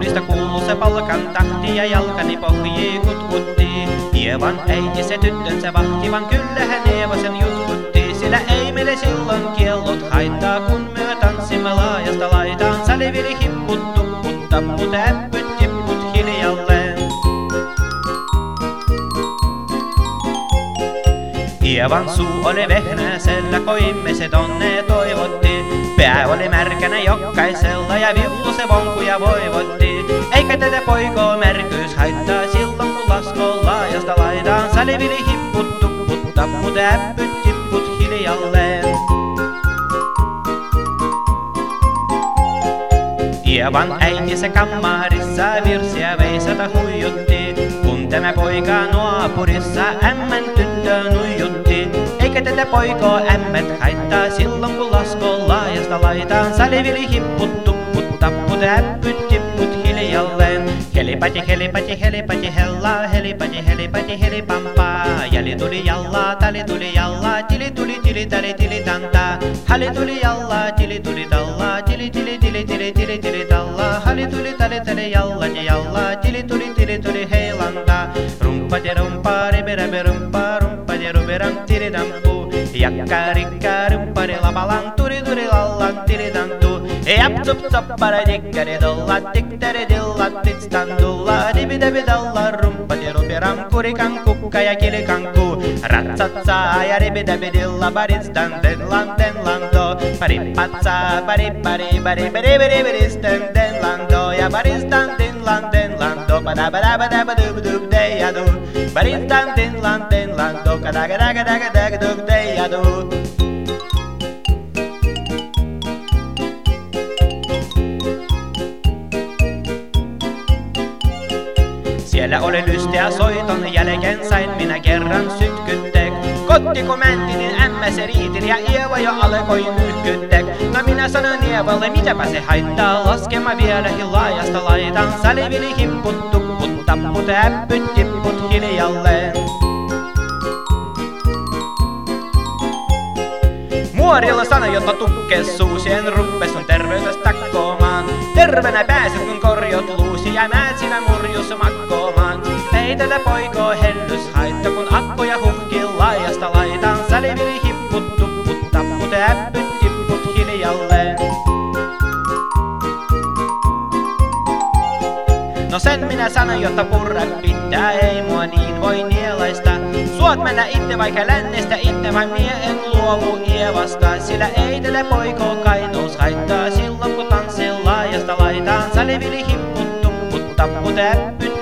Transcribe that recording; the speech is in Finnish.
Kodista kuuluu se palkan tahti ja jalkani pohjii kutkutti. Ievan äiti se tyttönsä vahti, vaan kyllähän Eeva sen jutkutti. Sillä ei meille silloin kiellot haittaa, kun myö tanssimme laajasta laitaan. Salivili hipput, tupput, tapput, äppyt, tipput hiljalleen. Ievan suu oli vehnäisellä, koimme se tonne toivotti. Pää oli märkänä jokkaisella ja villu se vonkuja voivotti. Eikä tätä poikoo märkyys haittaa silloin kun laskoo laajasta laitaan. Salivili hipput, tupput, tapput, äppyt, tipput hiljalleen. Ievan äiti se kammarissa virsiä veisata huijutti. Kun tämä poika nuopurissa ämmän tyttöä nuijutti. Eikä tätä poikoo ämmät haittaa silloin kun laskoo laajasta laitaan. Salivili hipput, tupput, tapput, äppyt, tipput hiljalleen. Helipati, helipati, helipati, hellaa, helipati, helipati, helipampaa. Jäli tuli jallaa, tali tuli jallaa, tili tuli, tili tali, tili tantaa. Hali tuli jallaa, tili tuli tallaa, tili tili, tili tili, tili tili tallaa. Hali tuli tali tali jallaa, jallaa, tili tuli heilantaa. Rumpati rumpaa, riberabe rumpaa, rumpati ruberam, tili dampu. Jakka rikka, rumpari lapalan, turi lallan, tili tantu. Jap tup tup para dikkari dolla, diktari dilla, titstandulla. Dibidabi dalla, rumpati ruberam, kurikan kukka ja kilikanku. Ratsatsa ja dibidabi dilla, baristan den lando. Paripatsa, paripari, baribari, den lando. Ja baristan den lando, badabadabadabadubdub deyadu. Baristan den lando, kadagadagadagadagadub deyadu. Siellä oli lystiä soiton jälkeen sain minä kerran sytkyttek. Kotti kun mänti, niin ämmä se riitin ja Ieva jo alkoi nylkyttek. No minä sanoin Ievalle, mitäpä se haittaa, laskema vielä laajasta laitaan. Salivili hipput, tupput, tapput, äppyt, tipput hiljalleen. Muorilla sanoi, jotta tukkes suusien ruppes sun terveytes takkoomaan. Tervenä pääset kun korjot luusi ja määt sinä murjus makkoomaan. Ei tätä poikoo hellys haitta kun akkoja huhkii laajasta laitaan. Salivili hipput, tupput, tapput, äppyt, tipput hiljalleen. No sen minä sanon, jotta purra pitää, ei mua niin voi nielaista. Suot mennä itse vaikka lännestä, itse vain mie en luovu Ievasta. Sillä ei tälle poikoo kainuus haittaa silloin kun tanssii laajasta laitaan. Salivili hipput, tupput, tapput, äppyt,